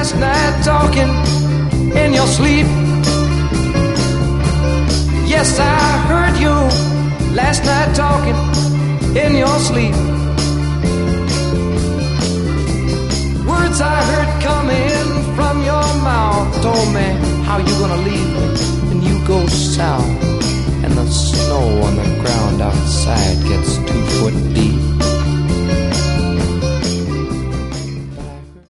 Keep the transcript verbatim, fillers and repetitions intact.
last night talking in your sleep. Yes, I heard you last night talking in your sleep. Words I heard coming from your mouth told me how you gonna leave me when you go south.